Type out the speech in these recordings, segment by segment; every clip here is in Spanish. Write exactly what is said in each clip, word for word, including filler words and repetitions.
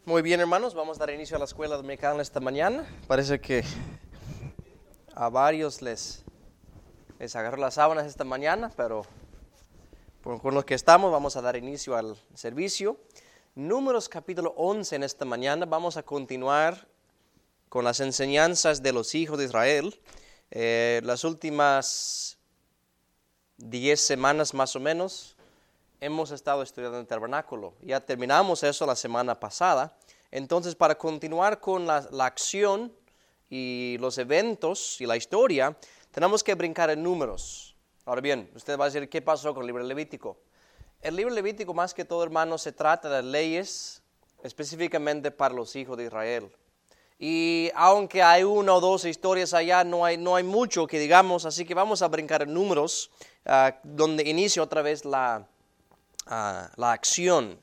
Muy bien, hermanos, vamos a dar inicio a la escuela dominical esta mañana. Parece que a varios les, les agarró las sábanas esta mañana, pero por- con los que estamos vamos a dar inicio al servicio. Números capítulo once en esta mañana. Vamos a continuar con las enseñanzas de los hijos de Israel. Eh, las últimas diez semanas más o menos hemos estado estudiando el tabernáculo. Ya terminamos eso la semana pasada. Entonces, para continuar con la, la acción y los eventos y la historia, tenemos que brincar en números. Ahora bien, usted va a decir, ¿qué pasó con el libro Levítico? El libro Levítico, más que todo, hermanos, se trata de leyes específicamente para los hijos de Israel. Y aunque hay una o dos historias allá, no hay, no hay mucho que digamos, así que vamos a brincar en números, uh, donde inicia otra vez la Uh, la acción,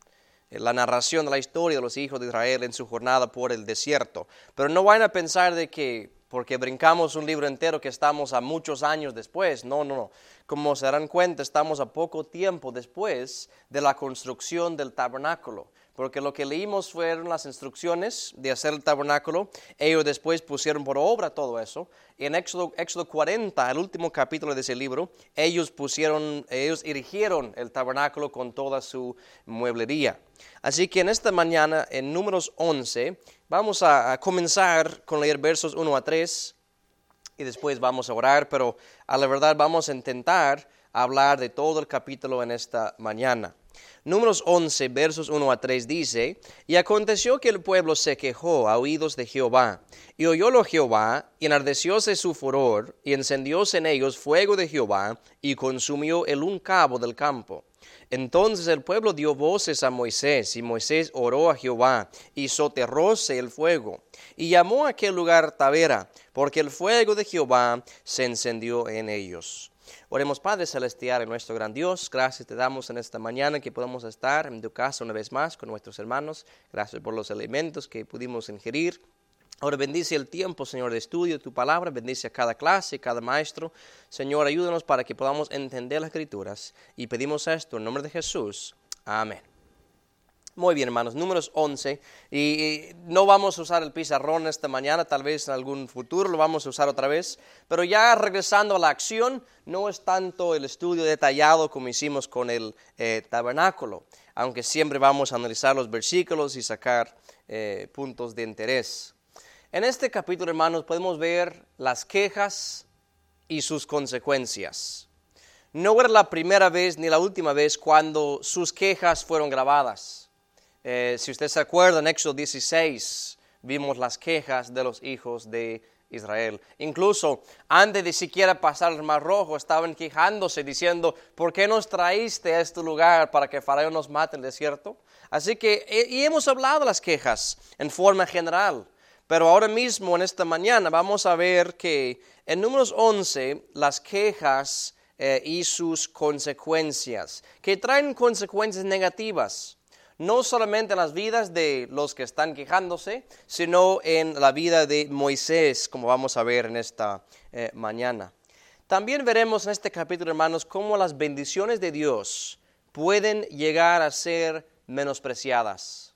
la narración de la historia de los hijos de Israel en su jornada por el desierto. Pero no vayan a pensar de que porque brincamos un libro entero que estamos a muchos años después. No, no, no. Como se darán cuenta, estamos a poco tiempo después de la construcción del tabernáculo. Porque lo que leímos fueron las instrucciones de hacer el tabernáculo. Ellos después pusieron por obra todo eso. Y en Éxodo, Éxodo cuarenta, el último capítulo de ese libro, ellos pusieron, ellos erigieron el tabernáculo con toda su mueblería. Así que en esta mañana, en Números once, vamos a, a comenzar con leer versos uno a tres. Y después vamos a orar, pero a la verdad vamos a intentar hablar de todo el capítulo en esta mañana. Números once, versos uno a tres dice, y aconteció que el pueblo se quejó a oídos de Jehová, y oyólo Jehová, y enardecióse su furor, y encendióse en ellos fuego de Jehová, y consumió el un cabo del campo. Entonces el pueblo dio voces a Moisés, y Moisés oró a Jehová, y soterróse el fuego, y llamó a aquel lugar Tabera, porque el fuego de Jehová se encendió en ellos. Oremos, Padre Celestial, en nuestro gran Dios, gracias te damos en esta mañana que podamos estar en tu casa una vez más con nuestros hermanos. Gracias por los alimentos que pudimos ingerir. Ahora bendice el tiempo, Señor, de estudio de tu palabra, bendice a cada clase, cada maestro. Señor, ayúdanos para que podamos entender las Escrituras y pedimos esto en nombre de Jesús. Amén. Muy bien, hermanos, Números once, y no vamos a usar el pizarrón esta mañana, tal vez en algún futuro lo vamos a usar otra vez, pero ya regresando a la acción, no es tanto el estudio detallado como hicimos con el eh, tabernáculo, aunque siempre vamos a analizar los versículos y sacar eh, puntos de interés. En este capítulo, hermanos, podemos ver las quejas y sus consecuencias. No era la primera vez ni la última vez cuando sus quejas fueron grabadas. Eh, si usted se acuerda, en Éxodo dieciséis vimos las quejas de los hijos de Israel. Incluso antes de siquiera pasar el Mar Rojo, estaban quejándose diciendo, ¿por qué nos traíste a este lugar para que Faraón nos mate en el desierto? Así que, y hemos hablado de las quejas en forma general, pero ahora mismo en esta mañana vamos a ver que en Números once las quejas eh, y sus consecuencias, que traen consecuencias negativas. No solamente en las vidas de los que están quejándose, sino en la vida de Moisés, como vamos a ver en esta eh, mañana. También veremos en este capítulo, hermanos, cómo las bendiciones de Dios pueden llegar a ser menospreciadas.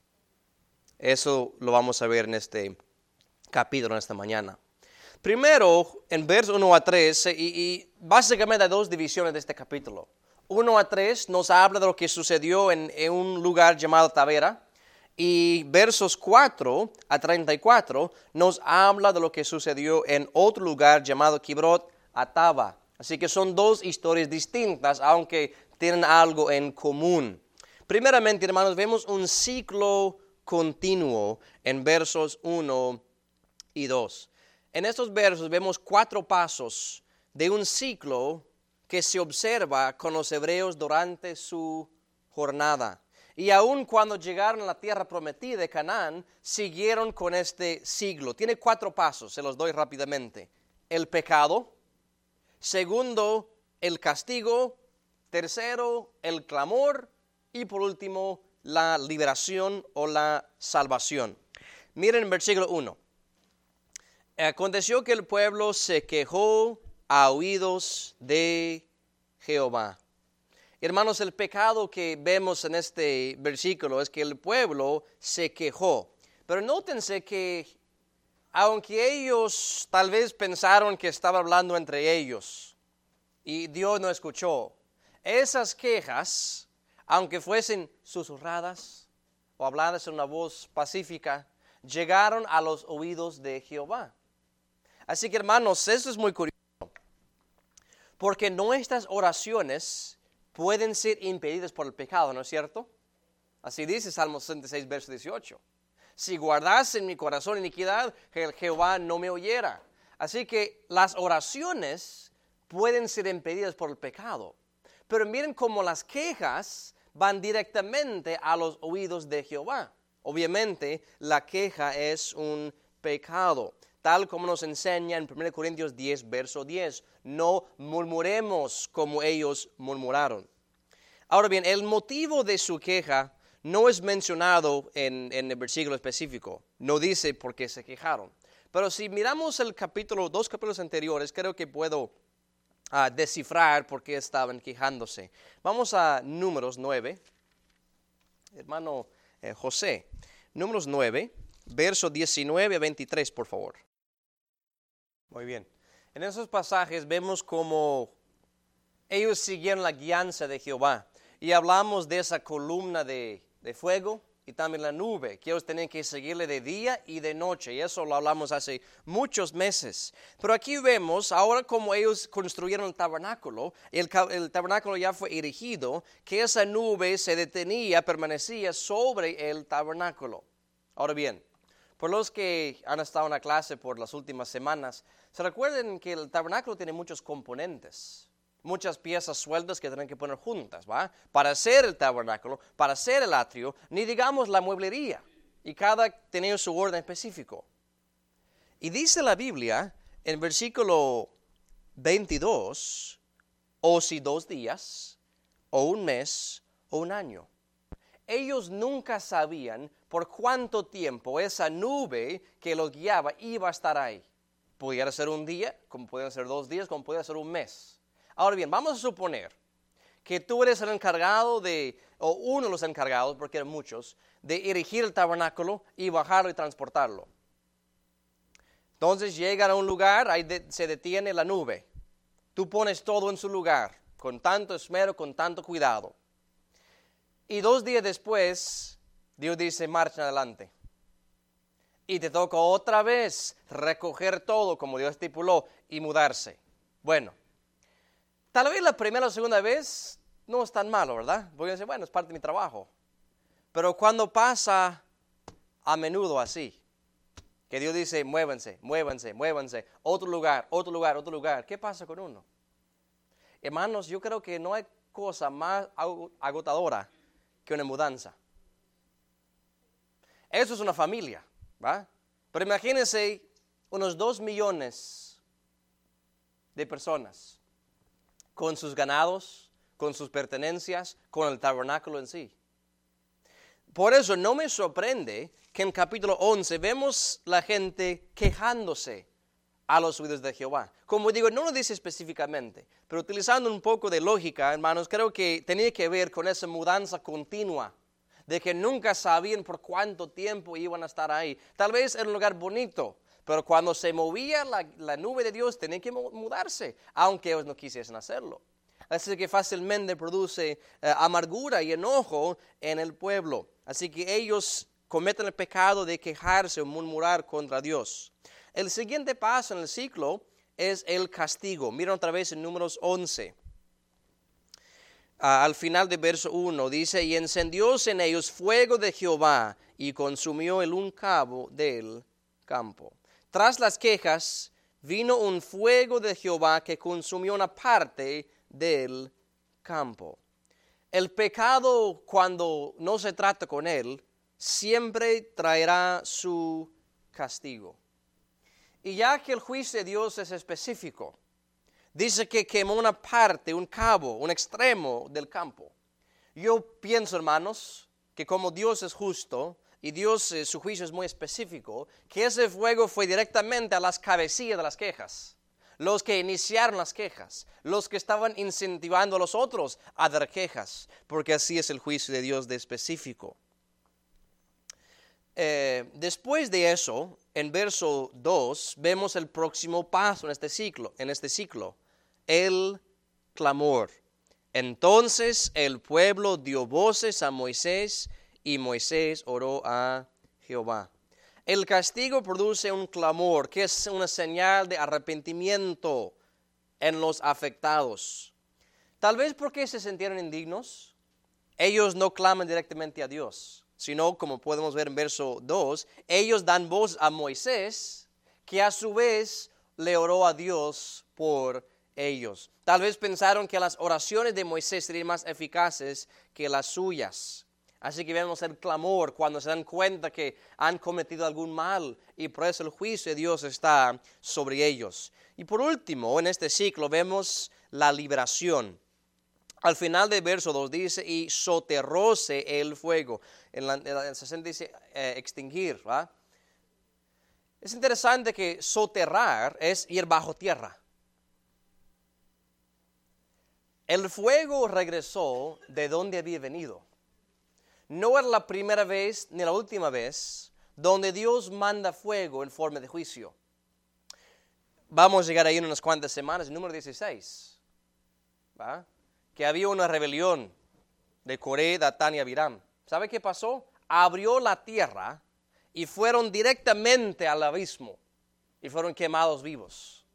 Eso lo vamos a ver en este capítulo, en esta mañana. Primero, en versos uno a tres, y, y básicamente hay dos divisiones de este capítulo. uno a tres nos habla de lo que sucedió en, en un lugar llamado Tabera, y versos cuatro a treinta y cuatro nos habla de lo que sucedió en otro lugar llamado Kibrot Ataba. Así que son dos historias distintas, aunque tienen algo en común. Primeramente, hermanos, vemos un ciclo continuo en versos uno y dos. En estos versos vemos cuatro pasos de un ciclo que se observa con los hebreos durante su jornada. Y aun cuando llegaron a la tierra prometida de Canaán, siguieron con este siglo. Tiene cuatro pasos, se los doy rápidamente. El pecado. Segundo, el castigo. Tercero, el clamor. Y por último, la liberación o la salvación. Miren el versículo uno. Aconteció que el pueblo se quejó a oídos de Jehová. Hermanos, el pecado que vemos en este versículo es que el pueblo se quejó. Pero nótense que aunque ellos tal vez pensaron que estaba hablando entre ellos y Dios no escuchó, esas quejas, aunque fuesen susurradas o habladas en una voz pacífica, llegaron a los oídos de Jehová. Así que, hermanos, eso es muy curioso, porque nuestras oraciones pueden ser impedidas por el pecado, ¿no es cierto? Así dice Salmo sesenta y seis, verso dieciocho. Si guardase en mi corazón iniquidad, el Jehová no me oyera. Así que las oraciones pueden ser impedidas por el pecado. Pero miren cómo las quejas van directamente a los oídos de Jehová. Obviamente, la queja es un pecado, tal como nos enseña en primera Corintios diez, verso diez. No murmuremos como ellos murmuraron. Ahora bien, el motivo de su queja no es mencionado en, en el versículo específico. No dice por qué se quejaron. Pero si miramos el capítulo, dos capítulos anteriores, creo que puedo uh, descifrar por qué estaban quejándose. Vamos a Números nueve. Hermano eh, José, Números nueve, verso diecinueve a veintitrés, por favor. Muy bien. En esos pasajes vemos cómo ellos siguieron la guianza de Jehová. Y hablamos de esa columna de, de fuego y también la nube, que ellos tenían que seguirle de día y de noche. Y eso lo hablamos hace muchos meses. Pero aquí vemos, ahora como ellos construyeron el tabernáculo, el, el tabernáculo ya fue erigido, que esa nube se detenía, permanecía sobre el tabernáculo. Ahora bien, por los que han estado en la clase por las últimas semanas, se recuerden que el tabernáculo tiene muchos componentes, muchas piezas sueltas que tienen que poner juntas, ¿va? Para hacer el tabernáculo, para hacer el atrio, ni digamos la mueblería, y cada tenía su orden específico. Y dice la Biblia en versículo veintidós, o si dos días, o un mes, o un año. Ellos nunca sabían por cuánto tiempo esa nube que los guiaba iba a estar ahí. Pudiera ser un día, como pudiera ser dos días, como pudiera ser un mes. Ahora bien, vamos a suponer que tú eres el encargado de, o uno de los encargados, porque eran muchos, de erigir el tabernáculo y bajarlo y transportarlo. Entonces llegan a un lugar, ahí de, se detiene la nube. Tú pones todo en su lugar, con tanto esmero, con tanto cuidado. Y dos días después, Dios dice, marcha adelante. Y te toca otra vez recoger todo como Dios estipuló y mudarse. Bueno, tal vez la primera o segunda vez no es tan malo, ¿verdad? Porque decir, bueno, es parte de mi trabajo. Pero cuando pasa a menudo así, que Dios dice, muévanse, muévanse, muévanse, otro lugar, otro lugar, otro lugar, ¿qué pasa con uno? Hermanos, yo creo que no hay cosa más agotadora que una mudanza. Eso es una familia, ¿va? Pero imagínense unos dos millones de personas con sus ganados, con sus pertenencias, con el tabernáculo en sí. Por eso no me sorprende que en capítulo once vemos la gente quejándose a los oídos de Jehová. Como digo, no lo dice específicamente, pero utilizando un poco de lógica, hermanos, creo que tenía que ver con esa mudanza continua, de que nunca sabían por cuánto tiempo iban a estar ahí. Tal vez era un lugar bonito, pero cuando se movía la, la nube de Dios, tenían que mudarse, aunque ellos no quisiesen hacerlo. Así que fácilmente produce eh, amargura y enojo en el pueblo. Así que ellos cometen el pecado de quejarse o murmurar contra Dios. El siguiente paso en el ciclo es el castigo. Miren otra vez en Números once. Uh, al final del verso uno dice, y encendióse en ellos fuego de Jehová y consumió el un cabo del campo. Tras las quejas vino un fuego de Jehová que consumió una parte del campo. El pecado, cuando no se trata con él, siempre traerá su castigo. Y ya que el juicio de Dios es específico, dice que quemó una parte, un cabo, un extremo del campo. Yo pienso, hermanos, que como Dios es justo y Dios, eh, su juicio es muy específico, que ese fuego fue directamente a las cabecillas de las quejas. los que iniciaron las quejas, los que estaban incentivando a los otros a dar quejas, porque así es el juicio de Dios de específico. Eh, después de eso, en verso dos, vemos el próximo paso en este ciclo, en este ciclo, el clamor. Entonces el pueblo dio voces a Moisés y Moisés oró a Jehová. El castigo produce un clamor, que es una señal de arrepentimiento en los afectados. Tal vez porque se sintieron indignos, ellos no claman directamente a Dios, sino, como podemos ver en verso dos, ellos dan voz a Moisés, que a su vez le oró a Dios por ellos. Tal vez pensaron que las oraciones de Moisés serían más eficaces que las suyas. Así que vemos el clamor cuando se dan cuenta que han cometido algún mal y por eso el juicio de Dios está sobre ellos. Y por último, en este ciclo vemos la liberación. Al final del verso dos dice, y soterróse el fuego. En, la, en el sesenta dice eh, extinguir, ¿va? Es interesante que soterrar es ir bajo tierra. El fuego regresó de donde había venido. No era la primera vez ni la última vez donde Dios manda fuego en forma de juicio. Vamos a llegar ahí en unas cuantas semanas, número dieciséis, ¿va? Que había una rebelión de Coré, Datán y Abiram. ¿Sabe qué pasó? Abrió la tierra y fueron directamente al abismo y fueron quemados vivos.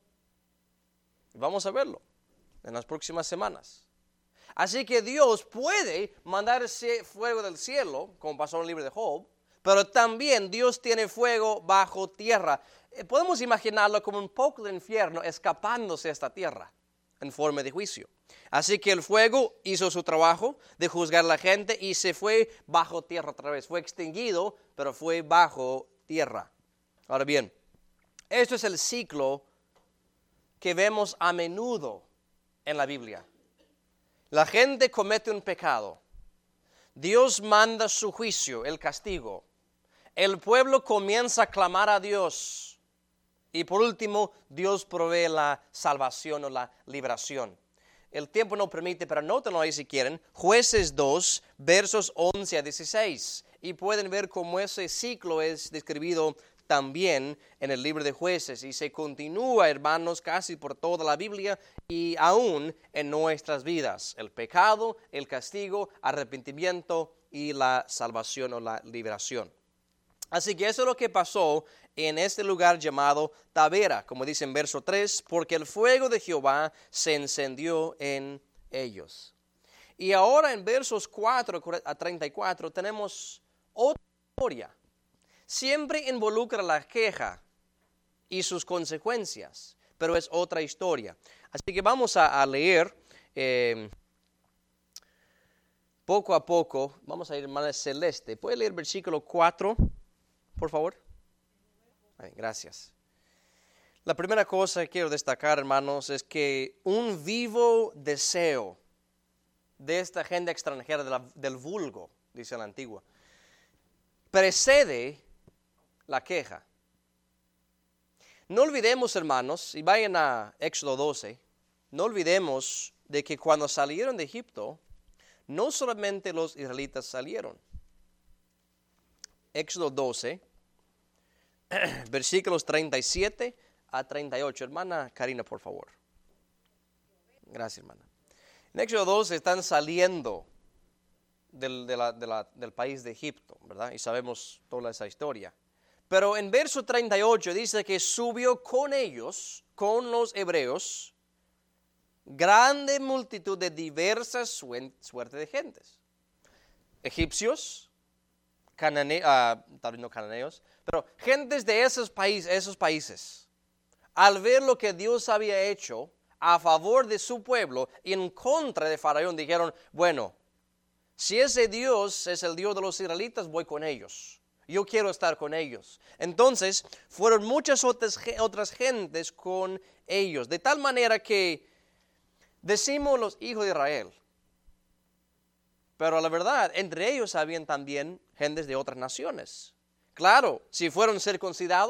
Vamos a verlo en las próximas semanas. Así que Dios puede mandar ese fuego del cielo, como pasó en el libro de Job, pero también Dios tiene fuego bajo tierra. Podemos imaginarlo como un poco de infierno escapándose a esta tierra en forma de juicio. Así que el fuego hizo su trabajo de juzgar a la gente y se fue bajo tierra otra vez. Fue extinguido, pero fue bajo tierra. Ahora bien, esto es el ciclo que vemos a menudo en la Biblia. La gente comete un pecado. Dios manda su juicio, el castigo. El pueblo comienza a clamar a Dios. Y por último, Dios provee la salvación o la liberación. El tiempo no permite, pero anótenlo ahí si quieren. Jueces dos, versos once a dieciséis. Y pueden ver cómo ese ciclo es describido también en el libro de Jueces. Y se continúa, hermanos, casi por toda la Biblia y aún en nuestras vidas. El pecado, el castigo, arrepentimiento y la salvación o la liberación. Así que eso es lo que pasó en este lugar llamado Tabera, como dice en verso tres, porque el fuego de Jehová se encendió en ellos. Y ahora en versos cuatro a treinta y cuatro tenemos otra historia. Siempre involucra la queja y sus consecuencias, pero es otra historia. Así que vamos a, a leer eh, poco a poco. Vamos a ir, hermana Celeste. ¿Puede leer versículo cuatro, por favor? Ay, gracias. La primera cosa que quiero destacar, hermanos, es que un vivo deseo de esta gente extranjera, de la, del vulgo, dice la antigua, precede la queja. No olvidemos, hermanos, y vayan a Éxodo doce, no olvidemos de que cuando salieron de Egipto, no solamente los israelitas salieron. Éxodo doce, versículos treinta y siete a treinta y ocho. Hermana Karina, por favor. Gracias, hermana. En Éxodo doce están saliendo del, de la, de la, del país de Egipto, ¿verdad? Y sabemos toda esa historia. Pero en verso treinta y ocho dice que subió con ellos, con los hebreos, grande multitud de diversas suertes de gentes. Egipcios, canane, uh, tal vez no cananeos, pero gentes de esos países, esos países, al ver lo que Dios había hecho a favor de su pueblo y en contra de Faraón, dijeron, bueno, si ese Dios es el Dios de los israelitas, voy con ellos. Yo quiero estar con ellos. Entonces, fueron muchas otras, otras gentes con ellos. De tal manera que decimos los hijos de Israel. Pero la verdad, entre ellos habían también gentes de otras naciones. Claro, si fueron circuncidados,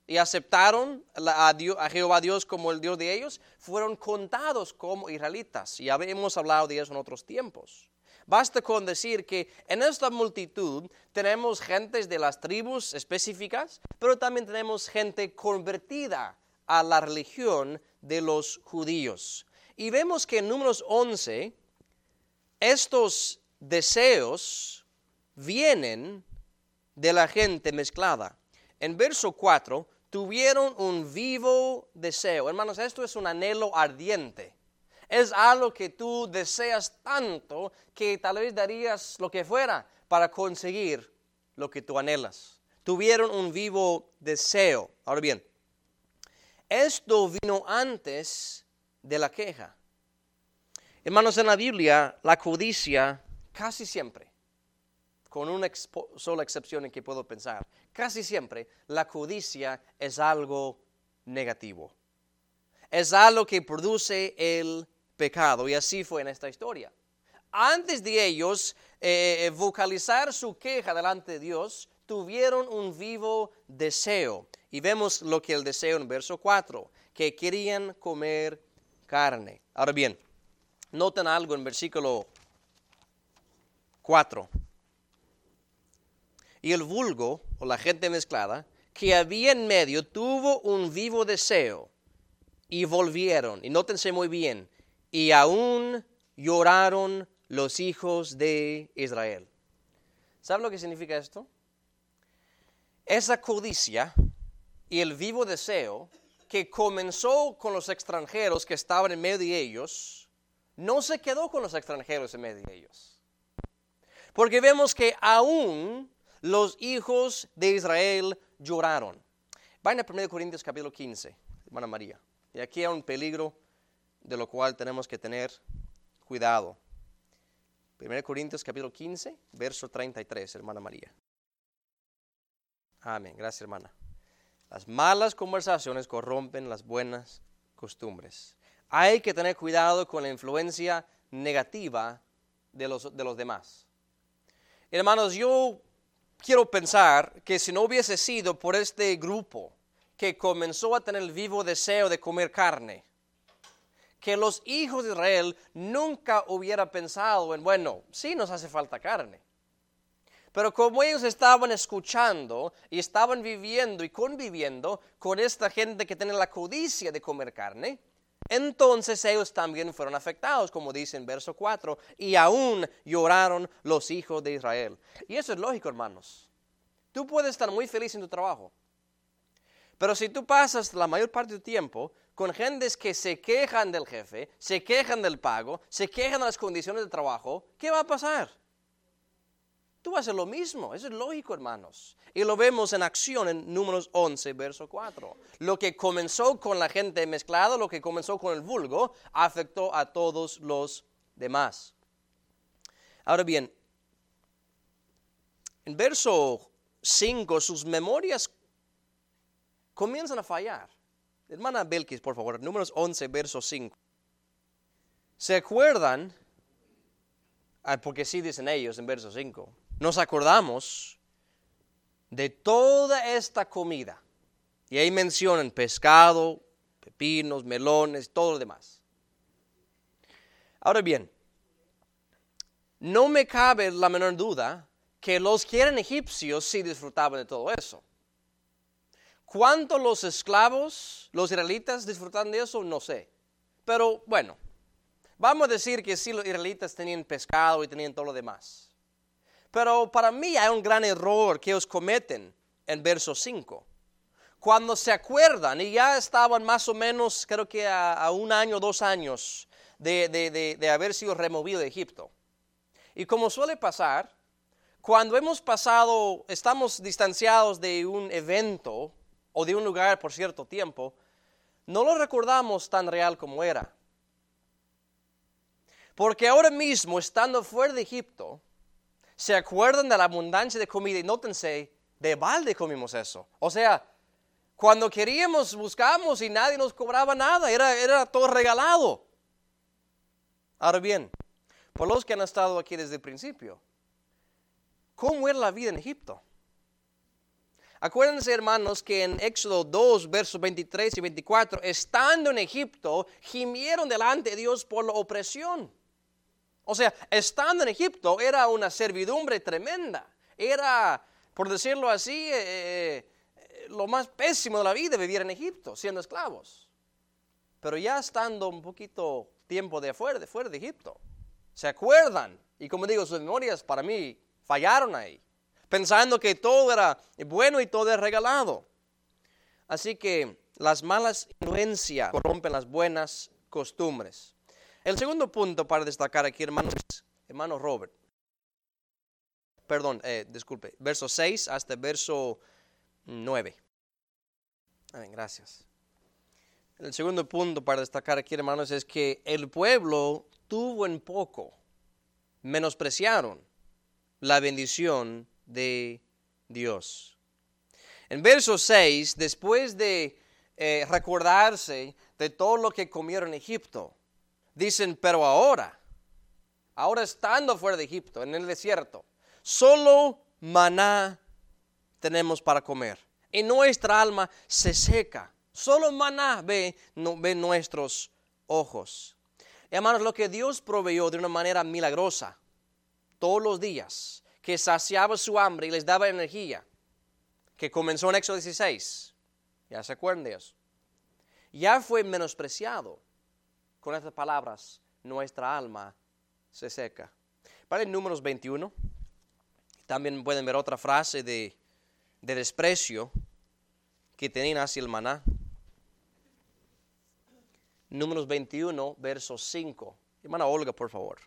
y aceptaron a, Dios, a Jehová Dios como el Dios de ellos, fueron contados como israelitas. Ya hemos hablado de eso en otros tiempos. Basta con decir que en esta multitud tenemos gentes de las tribus específicas, pero también tenemos gente convertida a la religión de los judíos. Y vemos que en Números once, estos deseos vienen de la gente mezclada. En verso cuatro, tuvieron un vivo deseo. Hermanos, esto es un anhelo ardiente. Es algo que tú deseas tanto que tal vez darías lo que fuera para conseguir lo que tú anhelas. Tuvieron un vivo deseo. Ahora bien, esto vino antes de la queja. Hermanos, en la Biblia, la codicia casi siempre, con una expo- sola excepción en que puedo pensar, casi siempre la codicia es algo negativo. Es algo que produce el pecado, y así fue en esta historia. Antes de ellos eh, vocalizar su queja delante de Dios, tuvieron un vivo deseo. Y vemos lo que el deseo en verso cuatro, que querían comer carne. Ahora bien, noten algo en versículo cuatro. Y el vulgo, o la gente mezclada, que había en medio, tuvo un vivo deseo, y volvieron, y nótense muy bien, y aún lloraron los hijos de Israel. ¿Saben lo que significa esto? Esa codicia y el vivo deseo que comenzó con los extranjeros que estaban en medio de ellos, no se quedó con los extranjeros en medio de ellos. Porque vemos que aún los hijos de Israel lloraron. Vayan a primera Corintios capítulo quince, hermana María. Y aquí hay un peligro de lo cual tenemos que tener cuidado. primera Corintios capítulo quince, verso treinta y tres, hermana María. Amén, gracias hermana. Las malas conversaciones corrompen las buenas costumbres. Hay que tener cuidado con la influencia negativa de los, de los demás. Hermanos, yo quiero pensar que si no hubiese sido por este grupo que comenzó a tener el vivo deseo de comer carne, que los hijos de Israel nunca hubieran pensado en, bueno, sí nos hace falta carne. Pero como ellos estaban escuchando y estaban viviendo y conviviendo con esta gente que tiene la codicia de comer carne, entonces ellos también fueron afectados, como dice en verso cuatro, y aún lloraron los hijos de Israel. Y eso es lógico, hermanos. Tú puedes estar muy feliz en tu trabajo, pero si tú pasas la mayor parte de tu tiempo con gentes que se quejan del jefe, se quejan del pago, se quejan de las condiciones de trabajo, ¿qué va a pasar? Tú vas a hacer lo mismo, eso es lógico, hermanos. Y lo vemos en acción en Números once, verso cuatro. Lo que comenzó con la gente mezclada, lo que comenzó con el vulgo, afectó a todos los demás. Ahora bien, en verso cinco, sus memorias comienzan a fallar. Hermana Belkis, por favor, Números once, verso cinco. ¿Se acuerdan? Ah, porque sí dicen ellos en verso cinco. Nos acordamos de toda esta comida. Y ahí mencionan pescado, pepinos, melones, todo lo demás. Ahora bien, no me cabe la menor duda que los que eran egipcios sí disfrutaban de todo eso. ¿Cuánto los esclavos, los israelitas, disfrutaban de eso? No sé. Pero bueno, vamos a decir que sí los israelitas tenían pescado y tenían todo lo demás. Pero para mí hay un gran error que ellos cometen en verso cinco. Cuando se acuerdan y ya estaban más o menos, creo que a, a un año, dos años de, de, de, de haber sido removido de Egipto. Y como suele pasar, cuando hemos pasado, estamos distanciados de un evento o de un lugar por cierto tiempo, no lo recordamos tan real como era. Porque ahora mismo, estando fuera de Egipto, se acuerdan de la abundancia de comida y nótense, de balde comimos eso. O sea, cuando queríamos, buscamos y nadie nos cobraba nada, era, era todo regalado. Ahora bien, por los que han estado aquí desde el principio, ¿cómo era la vida en Egipto? Acuérdense, hermanos, que en Éxodo dos, versos veintitrés y veinticuatro, estando en Egipto, gimieron delante de Dios por la opresión. O sea, estando en Egipto era una servidumbre tremenda. Era, por decirlo así, eh, lo más pésimo de la vida vivir en Egipto, siendo esclavos. Pero ya estando un poquito tiempo de afuera, de fuera de Egipto, se acuerdan. Y como digo, sus memorias para mí fallaron ahí, pensando que todo era bueno y todo era regalado. Así que las malas influencias corrompen las buenas costumbres. El segundo punto para destacar aquí, hermanos, hermano Robert. Perdón, eh, disculpe, verso seis hasta verso nueve. Amén, gracias. El segundo punto para destacar aquí, hermanos, es que el pueblo tuvo en poco, menospreciaron la bendición de Dios. En verso seis, después de eh, recordarse de todo lo que comieron en Egipto, dicen, pero ahora, ahora estando fuera de Egipto, en el desierto, solo maná tenemos para comer. Y nuestra alma se seca. Solo maná ve, no, ve nuestros ojos. Hermanos, lo que Dios proveyó de una manera milagrosa, todos los días, que saciaba su hambre y les daba energía, que comenzó en Éxodo dieciséis, ya se acuerdan de eso, ya fue menospreciado. Con estas palabras, nuestra alma se seca. Para el Números veintiuno, también pueden ver otra frase de, de desprecio que tenían hacia el maná. Números veintiuno, verso cinco. Hermana Olga, por favor.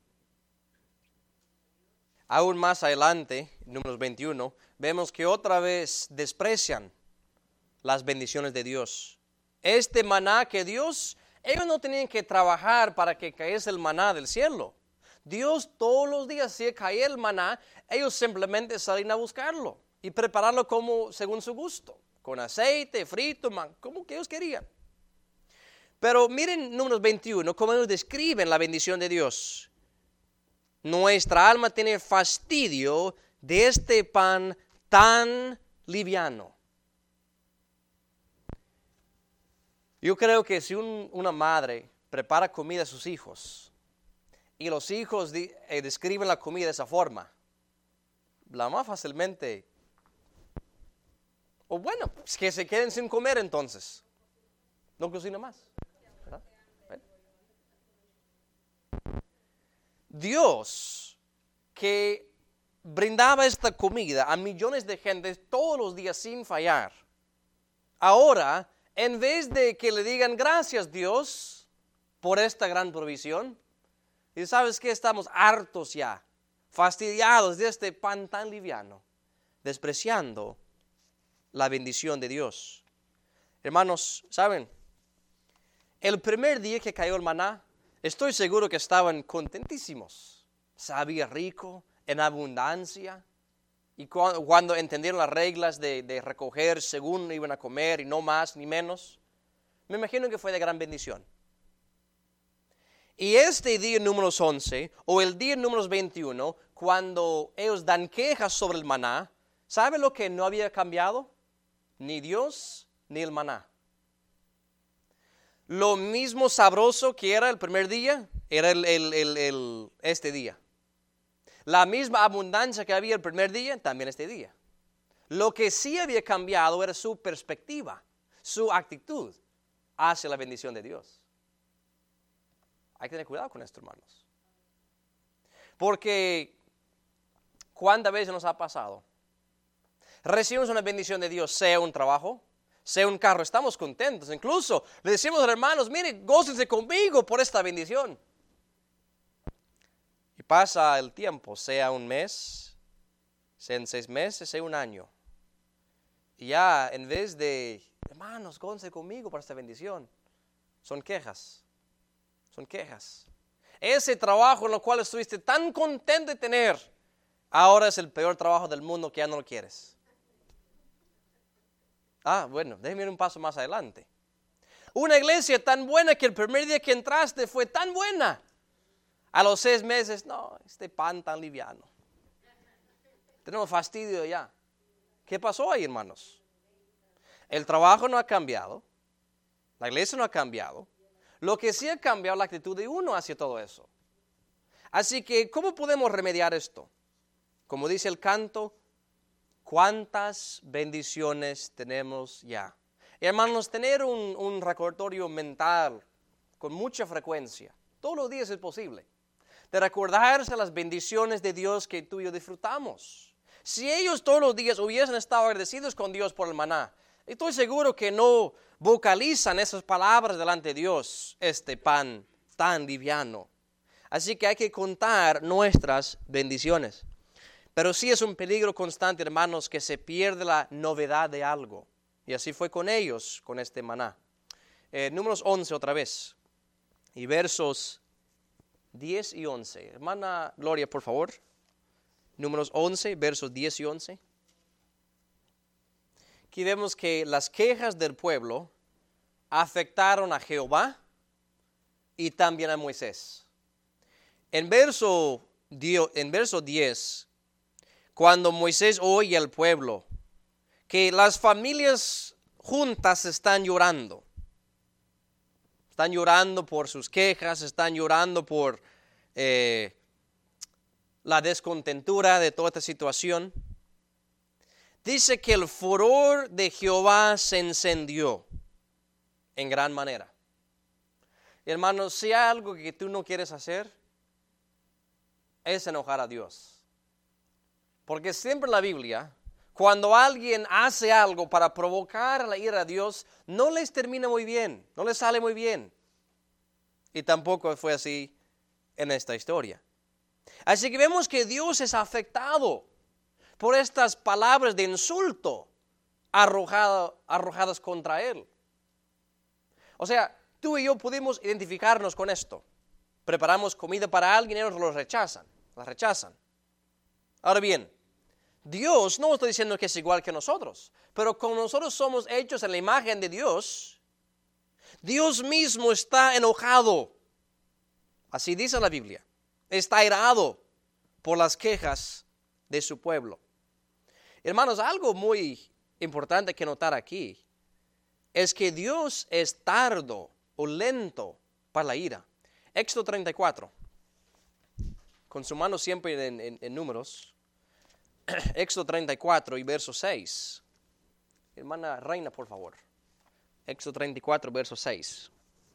Aún más adelante, Números veintiuno, vemos que otra vez desprecian las bendiciones de Dios. Este maná que Dios, ellos no tenían que trabajar para que cayese el maná del cielo. Dios todos los días, si caía el maná, ellos simplemente salían a buscarlo y prepararlo como según su gusto, con aceite, frito, man, como que ellos querían. Pero miren Números veintiuno, cómo ellos describen la bendición de Dios. Nuestra alma tiene fastidio de este pan tan liviano. Yo creo que si un, una madre prepara comida a sus hijos y los hijos di, eh, describen la comida de esa forma, la más fácilmente, o bueno, pues que se queden sin comer entonces, no cocina más. ¿Verdad? ¿Ven? Dios, que brindaba esta comida a millones de gente todos los días sin fallar, ahora, en vez de que le digan gracias Dios por esta gran provisión, y sabes que estamos hartos ya, fastidiados de este pan tan liviano, despreciando la bendición de Dios. Hermanos, ¿saben? El primer día que cayó el maná, estoy seguro que estaban contentísimos. Sabía rico, en abundancia. Y cuando, cuando entendieron las reglas de, de recoger según iban a comer y no más ni menos, me imagino que fue de gran bendición. Y este día números once, o el día números veintiuno, cuando ellos dan quejas sobre el maná, ¿sabe lo que no había cambiado? Ni Dios ni el maná. Lo mismo sabroso que era el primer día, era el, el, el, el, este día. La misma abundancia que había el primer día, también este día. Lo que sí había cambiado era su perspectiva, su actitud hacia la bendición de Dios. Hay que tener cuidado con esto, hermanos. Porque, ¿cuántas veces nos ha pasado? Recibimos una bendición de Dios, sea un trabajo, sea un carro, estamos contentos. Incluso le decimos a los hermanos, miren, gócense conmigo por esta bendición. Y pasa el tiempo, sea un mes, sea en seis meses, sea un año. Y ya en vez de, hermanos, gócense conmigo por esta bendición, son quejas. Son quejas. Ese trabajo en el cual estuviste tan contento de tener, ahora es el peor trabajo del mundo que ya no lo quieres. Ah, bueno, déjeme ir un paso más adelante. Una iglesia tan buena que el primer día que entraste fue tan buena. A los seis meses, no, este pan tan liviano. Tenemos fastidio ya. ¿Qué pasó ahí, hermanos? El trabajo no ha cambiado. La iglesia no ha cambiado. Lo que sí ha cambiado es la actitud de uno hacia todo eso. Así que, ¿cómo podemos remediar esto? Como dice el canto, ¿cuántas bendiciones tenemos ya? Y hermanos, tener un, un recordatorio mental con mucha frecuencia, todos los días es posible, de recordarse las bendiciones de Dios que tú y yo disfrutamos. Si ellos todos los días hubiesen estado agradecidos con Dios por el maná, estoy seguro que no vocalizan esas palabras delante de Dios, este pan tan liviano. Así que hay que contar nuestras bendiciones. Pero sí es un peligro constante, hermanos, que se pierde la novedad de algo. Y así fue con ellos, con este maná. Eh, números once otra vez. Y versos diez y once. Hermana Gloria, por favor. Números once, versos diez y once. Aquí vemos que las quejas del pueblo afectaron a Jehová y también a Moisés. En verso, en verso diez, cuando Moisés oye al pueblo que las familias juntas están llorando, están llorando por sus quejas, están llorando por eh, la descontentura de toda esta situación, dice que el furor de Jehová se encendió en gran manera. Hermanos, si hay algo que tú no quieres hacer, es enojar a Dios. Porque siempre en la Biblia, cuando alguien hace algo para provocar la ira a Dios, no les termina muy bien, no les sale muy bien. Y tampoco fue así en esta historia. Así que vemos que Dios es afectado por estas palabras de insulto arrojado, arrojadas contra Él. O sea, tú y yo pudimos identificarnos con esto. Preparamos comida para alguien y ellos lo rechazan, la rechazan. Ahora bien, Dios no está diciendo que es igual que nosotros, pero como nosotros somos hechos en la imagen de Dios, Dios mismo está enojado. Así dice la Biblia. Está airado por las quejas de su pueblo. Hermanos, algo muy importante que notar aquí es que Dios es tardo o lento para la ira. Éxodo treinta y cuatro, con su mano siempre en, en, en números. Éxodo treinta y cuatro y verso seis. Hermana Reina, por favor. Éxodo treinta y cuatro, verso seis.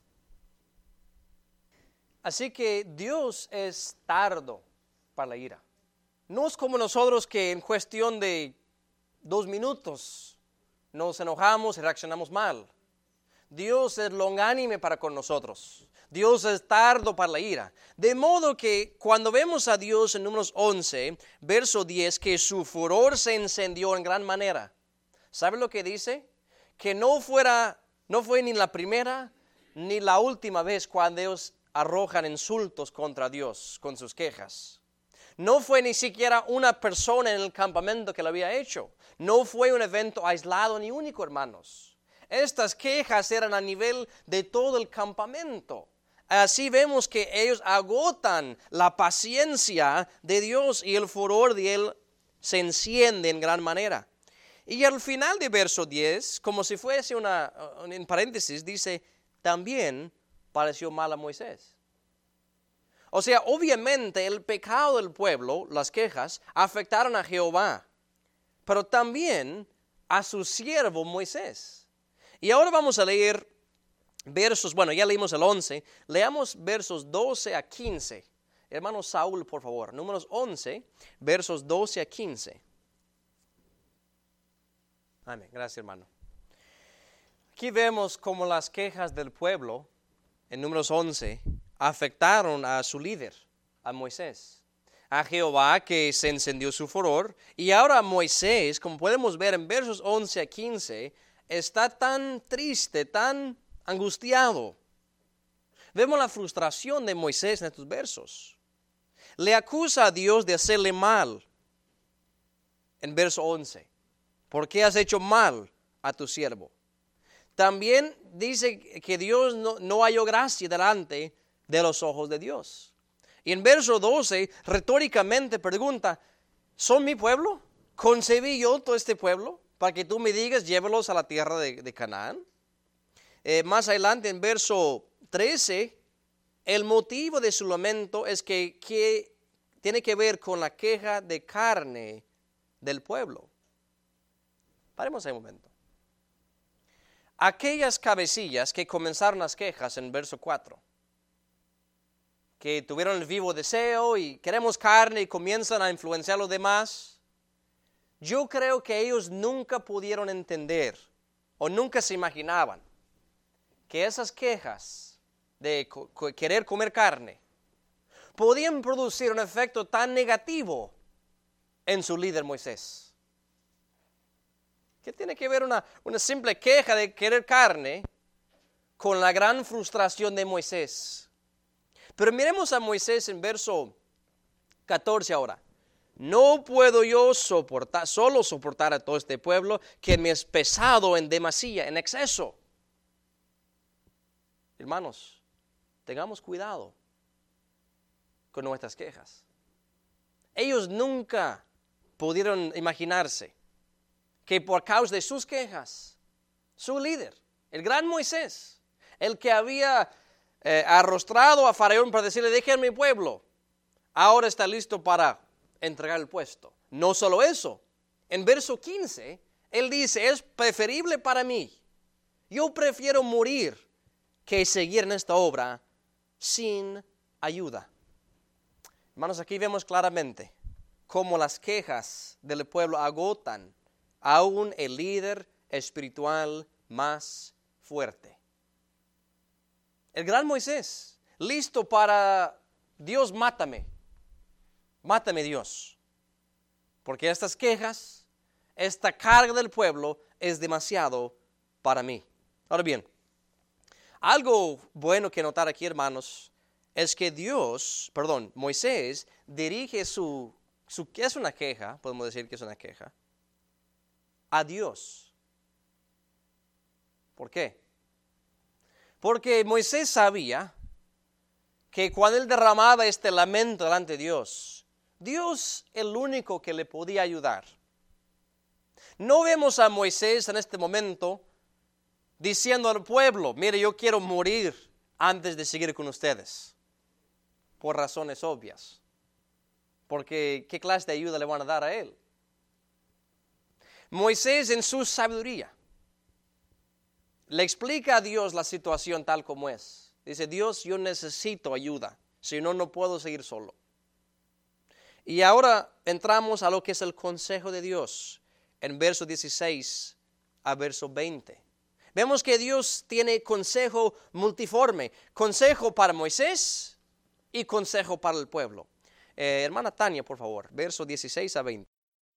Así que Dios es tardo para la ira. No es como nosotros que en cuestión de dos minutos nos enojamos y reaccionamos mal. Dios es longánime para con nosotros. Dios es tardo para la ira. De modo que cuando vemos a Dios en Números once, verso diez, que su furor se encendió en gran manera. ¿Sabe lo que dice? Que no fuera, no fue ni la primera ni la última vez cuando ellos arrojan insultos contra Dios con sus quejas. No fue ni siquiera una persona en el campamento que lo había hecho. No fue un evento aislado ni único, hermanos. Estas quejas eran a nivel de todo el campamento. Así vemos que ellos agotan la paciencia de Dios y el furor de Él se enciende en gran manera. Y al final de verso diez, como si fuese una, en paréntesis, dice, también pareció mal a Moisés. O sea, obviamente el pecado del pueblo, las quejas, afectaron a Jehová, pero también a su siervo Moisés. Y ahora vamos a leer versos, bueno, ya leímos el once, leamos versos doce a quince. Hermano Saúl, por favor, Números once, versos doce a quince. Amén, gracias, hermano. Aquí vemos cómo las quejas del pueblo, en Números once, afectaron a su líder, a Moisés. A Jehová, que se encendió su furor, y ahora Moisés, como podemos ver en versos once a quince, está tan triste, tan angustiado. Vemos la frustración de Moisés en estos versos. Le acusa a Dios de hacerle mal. En verso once. ¿Por qué has hecho mal a tu siervo? También dice que Dios no, no halló gracia delante de los ojos de Dios. Y en verso doce, retóricamente pregunta, ¿son mi pueblo? concebí yo todo este pueblo para que tú me digas, llévalos a la tierra de, de Canaán. Eh, más adelante en verso trece, el motivo de su lamento es que, que tiene que ver con la queja de carne del pueblo. Paremos ahí un momento. Aquellas cabecillas que comenzaron las quejas en verso cuatro, que tuvieron el vivo deseo y queremos carne y comienzan a influenciar a los demás, yo creo que ellos nunca pudieron entender o nunca se imaginaban que esas quejas de co- querer comer carne podían producir un efecto tan negativo en su líder Moisés. ¿Qué tiene que ver una, una simple queja de querer carne con la gran frustración de Moisés? Pero miremos a Moisés en verso catorce ahora. No puedo yo soportar, solo soportar a todo este pueblo que me es pesado en demasía, en exceso. Hermanos, tengamos cuidado con nuestras quejas. Ellos nunca pudieron imaginarse que por causa de sus quejas, su líder, el gran Moisés, el que había eh, arrostrado a Faraón para decirle, dejen mi pueblo, ahora está listo para entregar el puesto. No solo eso, en verso quince, él dice, es preferible para mí, yo prefiero morir que seguir en esta obra sin ayuda. Hermanos, aquí vemos claramente cómo las quejas del pueblo agotan aún el líder espiritual más fuerte. El gran Moisés, listo para Dios, mátame, mátame Dios, porque estas quejas, esta carga del pueblo es demasiado para mí. Ahora bien, algo bueno que notar aquí, hermanos, es que Dios, perdón, Moisés dirige su, su, ¿qué es una queja? Podemos decir que es una queja. A Dios. ¿Por qué? Porque Moisés sabía que cuando él derramaba este lamento delante de Dios, Dios es el único que le podía ayudar. No vemos a Moisés en este momento diciendo al pueblo, mire, yo quiero morir antes de seguir con ustedes, por razones obvias, porque ¿qué clase de ayuda le van a dar a él? Moisés en su sabiduría le explica a Dios la situación tal como es. Dice, Dios, yo necesito ayuda, si no, no puedo seguir solo. Y ahora entramos a lo que es el consejo de Dios, en verso dieciséis a verso veinte. Vemos que Dios tiene consejo multiforme, consejo para Moisés y consejo para el pueblo. Eh, hermana Tania, por favor, verso dieciséis a veinte.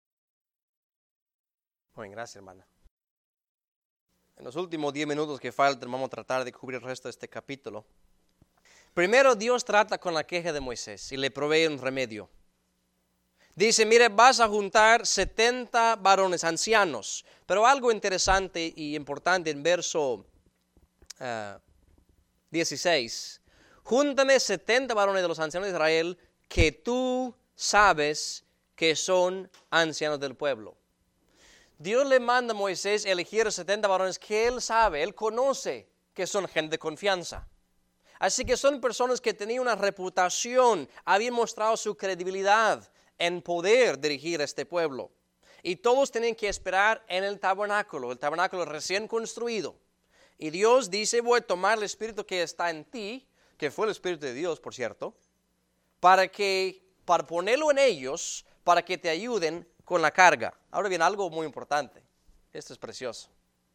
Muy bien, gracias, hermana. En los últimos diez minutos que faltan, vamos a tratar de cubrir el resto de este capítulo. Primero, Dios trata con la queja de Moisés y le provee un remedio. Dice, mire, vas a juntar setenta varones ancianos. Pero algo interesante y importante en verso uh, dieciséis. Júntame setenta varones de los ancianos de Israel que tú sabes que son ancianos del pueblo. Dios le manda a Moisés elegir setenta varones que él sabe, él conoce que son gente de confianza. Así que son personas que tenían una reputación, habían mostrado su credibilidad en poder dirigir a este pueblo. Y todos tenían que esperar en el tabernáculo, el tabernáculo recién construido. Y Dios dice, voy a tomar el espíritu que está en ti, que fue el espíritu de Dios, por cierto, para que, para ponerlo en ellos, para que te ayuden con la carga. Ahora bien, algo muy importante. Esto es precioso.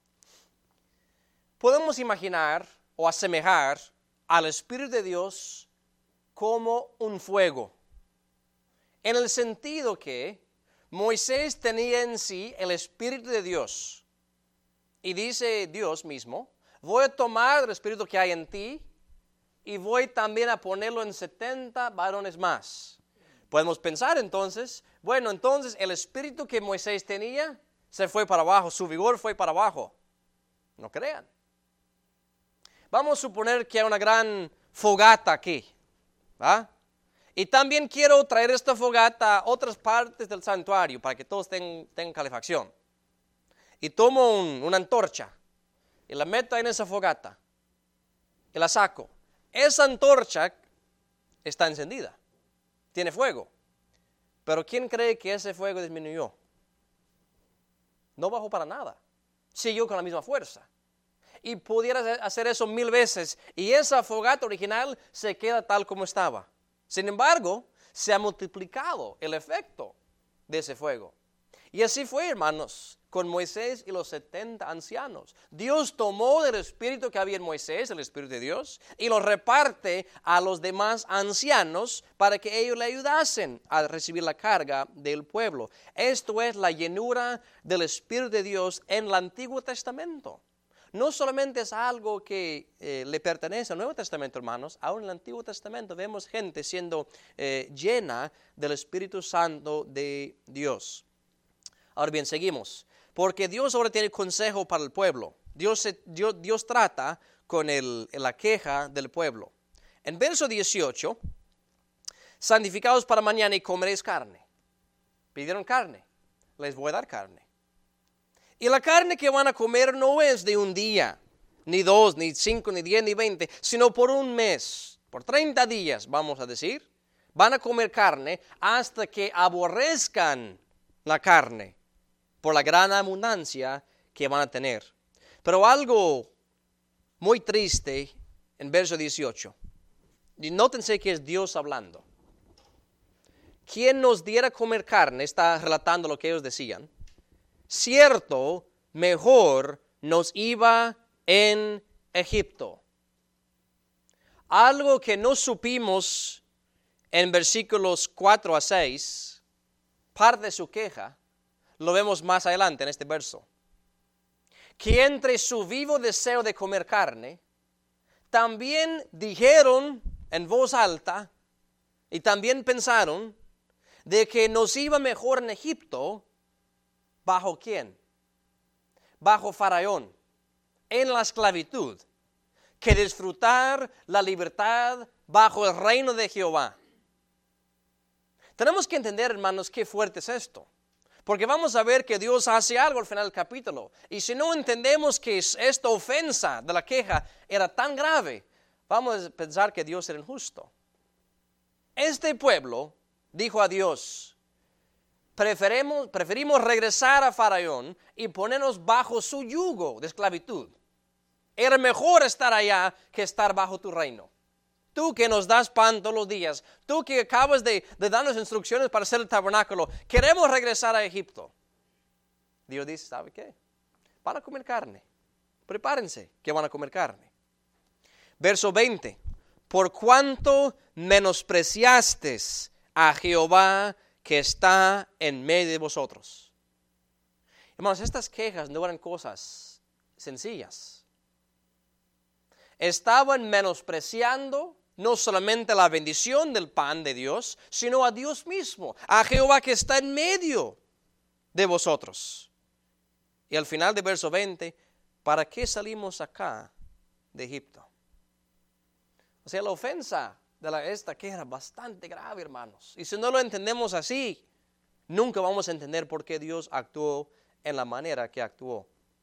Podemos imaginar o asemejar al Espíritu de Dios como un fuego. En el sentido que Moisés tenía en sí el Espíritu de Dios. Y dice Dios mismo, voy a tomar el Espíritu que hay en ti y voy también a ponerlo en setenta varones más. Podemos pensar entonces, bueno, entonces el espíritu que Moisés tenía se fue para abajo, su vigor fue para abajo. No crean. Vamos a suponer que hay una gran fogata aquí, ¿va? Y también quiero traer esta fogata a otras partes del santuario para que todos tengan, tengan calefacción. Y tomo un, una antorcha y la meto en esa fogata y la saco. Esa antorcha está encendida, tiene fuego. Pero ¿quién cree que ese fuego disminuyó? No bajó para nada, siguió con la misma fuerza. Y pudiera hacer eso mil veces y esa fogata original se queda tal como estaba. Sin embargo, se ha multiplicado el efecto de ese fuego. Y así fue, hermanos, con Moisés y los setenta ancianos. Dios tomó del espíritu que había en Moisés, el espíritu de Dios, y lo reparte a los demás ancianos para que ellos le ayudasen a recibir la carga del pueblo. Esto es la llenura del espíritu de Dios en el Antiguo Testamento. No solamente es algo que eh, le pertenece al Nuevo Testamento, hermanos. Aún en el Antiguo Testamento vemos gente siendo eh, llena del Espíritu Santo de Dios. Ahora bien, seguimos. Porque Dios ahora tiene consejo para el pueblo. Dios, Dios, Dios trata con el, la queja del pueblo. En verso dieciocho, santificados para mañana y comeréis carne. Pidieron carne, les voy a dar carne. Y la carne que van a comer no es de un día, ni dos, ni cinco, ni diez, ni veinte, sino por un mes, por treinta días, vamos a decir. Van a comer carne hasta que aborrezcan la carne por la gran abundancia que van a tener. Pero algo muy triste en verso dieciocho. Y nótense que es Dios hablando. Quien nos diera comer carne, está relatando lo que ellos decían. Cierto, mejor nos iba en Egipto. Algo que no supimos en versículos cuatro a seis, parte de su queja, lo vemos más adelante en este verso. Que entre su vivo deseo de comer carne, también dijeron en voz alta y también pensaron de que nos iba mejor en Egipto. ¿Bajo quién? Bajo Faraón, en la esclavitud, que disfrutar la libertad bajo el reino de Jehová. Tenemos que entender, hermanos, qué fuerte es esto. Porque vamos a ver que Dios hace algo al final del capítulo. Y si no entendemos que esta ofensa de la queja era tan grave, vamos a pensar que Dios era injusto. Este pueblo dijo a Dios: Preferimos, preferimos regresar a Faraón y ponernos bajo su yugo de esclavitud. Era mejor estar allá que estar bajo tu reino. Tú que nos das pan todos los días, tú que acabas de, de darnos instrucciones para hacer el tabernáculo, queremos regresar a Egipto. Dios dice, ¿sabe qué? Van a comer carne. Prepárense que van a comer carne. Verso veinte. Por cuanto menospreciasteis a Jehová que está en medio de vosotros. Hermanos, estas quejas no eran cosas sencillas. Estaban menospreciando no solamente la bendición del pan de Dios, sino a Dios mismo, a Jehová que está en medio de vosotros. Y al final del verso veinte, ¿para qué salimos acá de Egipto? O sea, la ofensa de la, esta queja era bastante grave, hermanos. Y si no lo entendemos así, nunca vamos a entender por qué Dios actuó en la manera que actuó.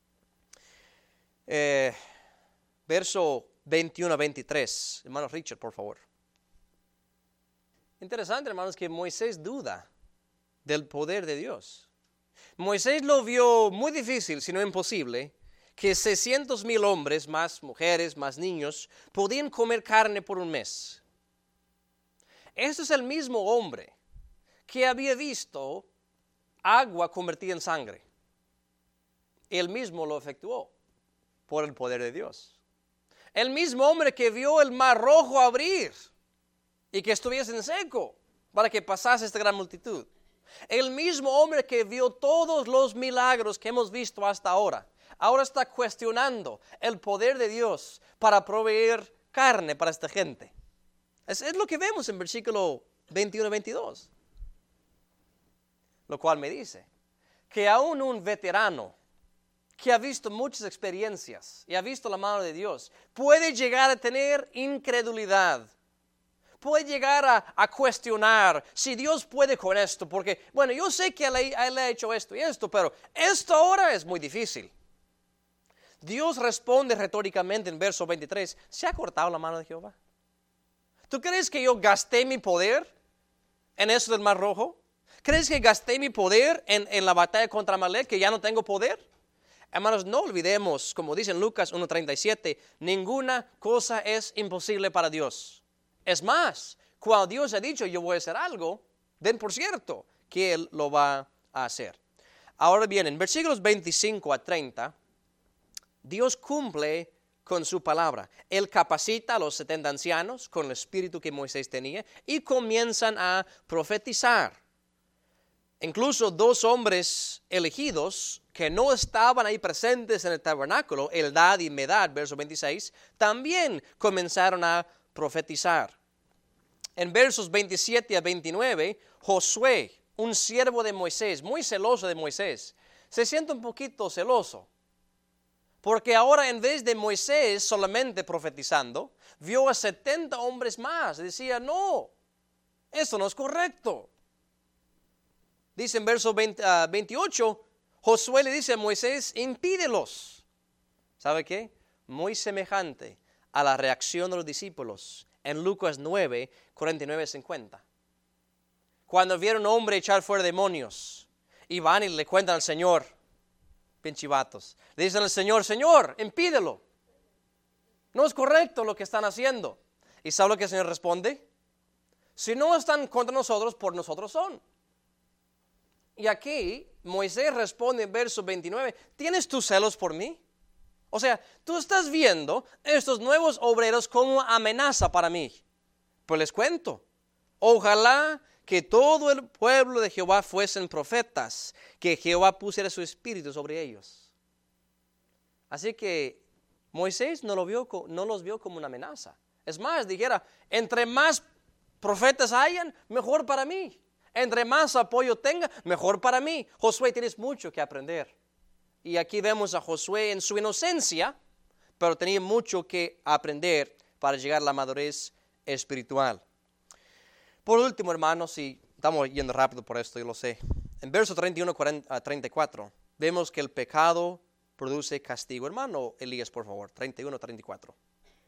Eh, verso veintiuno a veintitrés. Hermano Richard, por favor. Interesante, hermanos, que Moisés duda del poder de Dios. Moisés lo vio muy difícil, si no imposible, que seiscientos mil hombres, más mujeres, más niños, podían comer carne por un mes. Este es el mismo hombre que había visto agua convertida en sangre. Él mismo lo efectuó por el poder de Dios. El mismo hombre que vio el mar rojo abrir y que estuviese en seco para que pasase esta gran multitud. El mismo hombre que vio todos los milagros que hemos visto hasta ahora. Ahora está cuestionando el poder de Dios para proveer carne para esta gente. Es, es lo que vemos en versículo veintiuno a veintidós. Lo cual me dice que aún un veterano que ha visto muchas experiencias y ha visto la mano de Dios puede llegar a tener incredulidad. puede llegar a, a cuestionar si Dios puede con esto, porque, bueno, yo sé que él, él ha hecho esto y esto, pero esto ahora es muy difícil. Dios responde retóricamente en verso veintitrés, ¿se ha cortado la mano de Jehová? ¿Tú crees que yo gasté mi poder en eso del Mar Rojo? ¿Crees que gasté mi poder en, en la batalla contra Amalek, que ya no tengo poder? Hermanos, no olvidemos, como dice en Lucas uno treinta y siete, ninguna cosa es imposible para Dios. Es más, cuando Dios ha dicho yo voy a hacer algo, den por cierto que Él lo va a hacer. Ahora bien, en versículos veinticinco a treinta, Dios cumple con su palabra. Él capacita a los setenta ancianos con el espíritu que Moisés tenía y comienzan a profetizar. Incluso dos hombres elegidos que no estaban ahí presentes en el tabernáculo, Eldad y Medad, verso veintiséis, también comenzaron a profetizar. En versos veintisiete a veintinueve, Josué, un siervo de Moisés, muy celoso de Moisés, se siente un poquito celoso. Porque ahora en vez de Moisés solamente profetizando, vio a setenta hombres más. Decía, no, eso no es correcto. Dice en verso veinte, uh, veintiocho, Josué le dice a Moisés, impídelos. ¿Sabe qué? Muy semejante a la reacción de los discípulos en Lucas nueve, cuarenta y nueve a cincuenta. Cuando vieron a un hombre echar fuera demonios y van y le cuentan al Señor, pinchivatos, le dicen al Señor, Señor, impídelo. No es correcto lo que están haciendo. ¿Y sabe lo que el Señor responde? Si no están contra nosotros, por nosotros son. Y aquí Moisés responde en verso veintinueve, ¿tienes tus celos por mí? O sea, tú estás viendo estos nuevos obreros como amenaza para mí. Pues les cuento, ojalá que todo el pueblo de Jehová fuesen profetas, que Jehová pusiera su espíritu sobre ellos. Así que Moisés no, lo vio, no los vio como una amenaza. Es más, dijera, entre más profetas hayan, mejor para mí. Entre más apoyo tenga, mejor para mí. Josué, tienes mucho que aprender. Y aquí vemos a Josué en su inocencia, pero tenía mucho que aprender para llegar a la madurez espiritual. Por último, hermanos, y estamos yendo rápido por esto, yo lo sé. En verso treinta y uno a treinta y cuatro, vemos que el pecado produce castigo. Hermano Elías, por favor, treinta y uno a treinta y cuatro.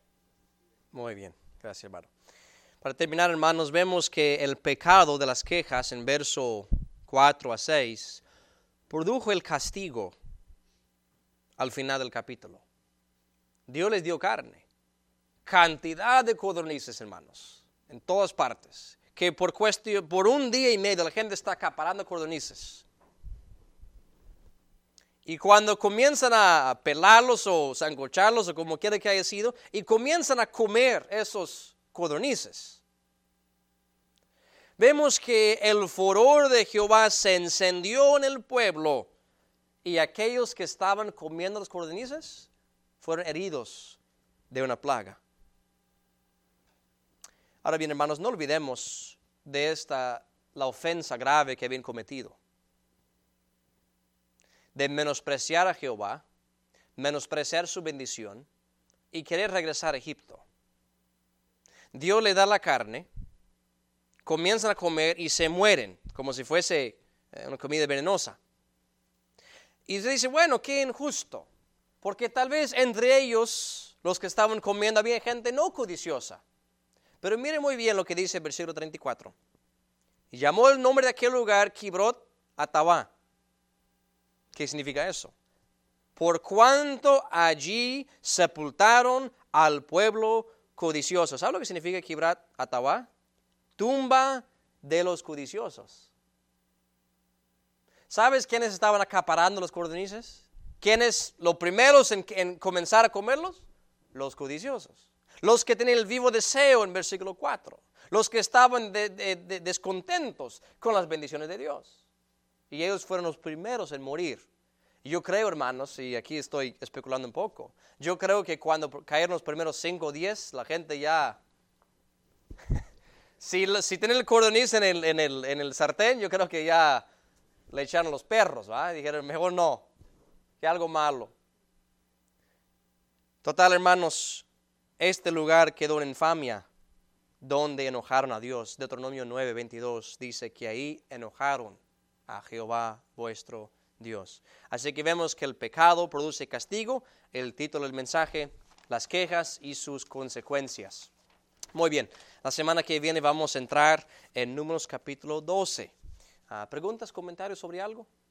Muy bien, gracias, hermano. Para terminar, hermanos, vemos que el pecado de las quejas en verso cuatro a seis produjo el castigo al final del capítulo. Dios les dio carne, cantidad de codornices, hermanos, en todas partes, que por, cuestión, por un día y medio la gente está acaparando codornices. Y cuando comienzan a pelarlos o sancocharlos o como quiera que haya sido, y comienzan a comer esos codornices, vemos que el furor de Jehová se encendió en el pueblo y aquellos que estaban comiendo los codornices fueron heridos de una plaga. Ahora bien, hermanos, no olvidemos de esta, la ofensa grave que habían cometido, de menospreciar a Jehová, menospreciar su bendición y querer regresar a Egipto. Dios le da la carne, comienzan a comer y se mueren, como si fuese una comida venenosa. Y se dice, bueno, qué injusto, porque tal vez entre ellos, los que estaban comiendo, había gente no codiciosa. Pero mire muy bien lo que dice el versículo treinta y cuatro. Y llamó el nombre de aquel lugar Kibrot Hatabá. ¿Qué significa eso? Por cuanto allí sepultaron al pueblo codicioso. ¿Sabe lo que significa Kibrot Hatabá? Tumba de los codiciosos. ¿Sabes quiénes estaban acaparando los codornices? ¿Quiénes los primeros en, en comenzar a comerlos? Los codiciosos. Los que tenían el vivo deseo en versículo cuatro. Los que estaban de, de, de descontentos con las bendiciones de Dios. Y ellos fueron los primeros en morir. Y yo creo, hermanos, y aquí estoy especulando un poco, yo creo que cuando cayeron los primeros cinco o diez, la gente ya... si, si tienen el codorniz en el, en, el, en el sartén, yo creo que ya le echaron los perros, ¿va? Dijeron, mejor no, que algo malo. Total, hermanos, este lugar quedó en infamia donde enojaron a Dios. Deuteronomio nueve, veintidós dice que ahí enojaron a Jehová vuestro Dios. Así que vemos que el pecado produce castigo. El título del mensaje, las quejas y sus consecuencias. Muy bien, la semana que viene vamos a entrar en Números capítulo doce. Uh, ¿Preguntas, comentarios sobre algo?